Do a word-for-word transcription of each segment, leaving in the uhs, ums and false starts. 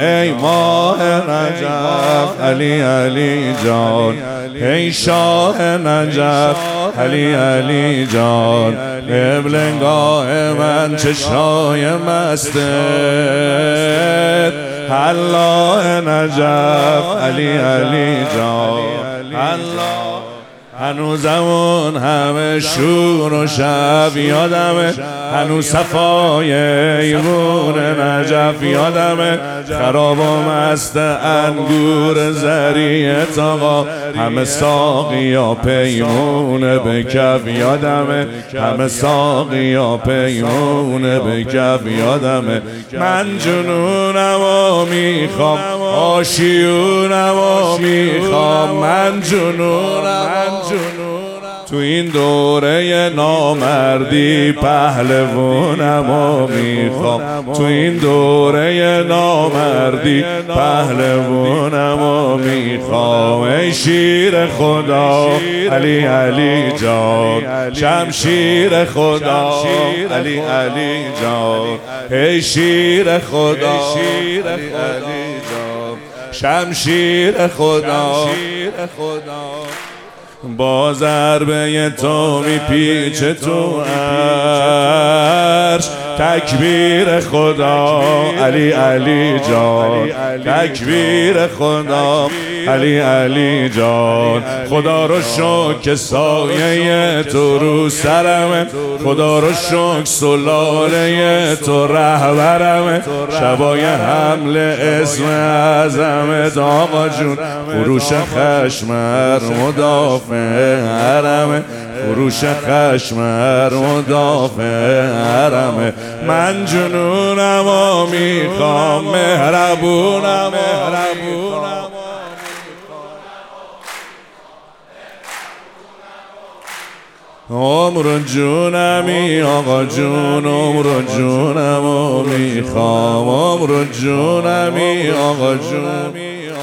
ای ماه نجف علی علی جان، ای شاه نجف علی علی جان، قبلگاه من چشای مستت، الله نجف علی علی جان، الله. هنوزمون همه شور و شب یادمه، هنوز صفای ایوون نجف یادمه، خراب و مست انگور زریعت آقا، همه ساقی و پیمون به کف یادمه، همه ساقی و پیمون به کف یادمه. من جنونم و میخوام، آشیونم و میخوام، من جنونم تو این دوره نامردی، پهلوانم و میخوام تو این دوره نامردی، پهلوانم و میخوام. ای شیر خدا علی علی جان، شمشیر خدا علی علی جان، ای شیر خدا علی علی جان، شمشیر خدا. با ضربه تو میپیچه تو عرش، تکبیر خدا علی علی جان، تکبیر خدا علی علی جان. خدا رو شکر که سایه تو رو سرمه، خدا رو شکر سلاله تو رهبرمه، شبای حمل اسم اعظمت آقا جون، خروش خشمر مدافع حرمه، خروش خشمر مدافع حرمه. من جنونم و میخوام، مهربونم مهربونم عمر جونمی آقا جون، عمر جونم و میخوام، عمر جونمی آقا جون.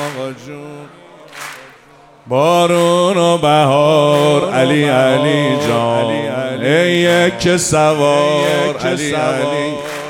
بارون و بهار علی علی جان، ای یک سوار علی علی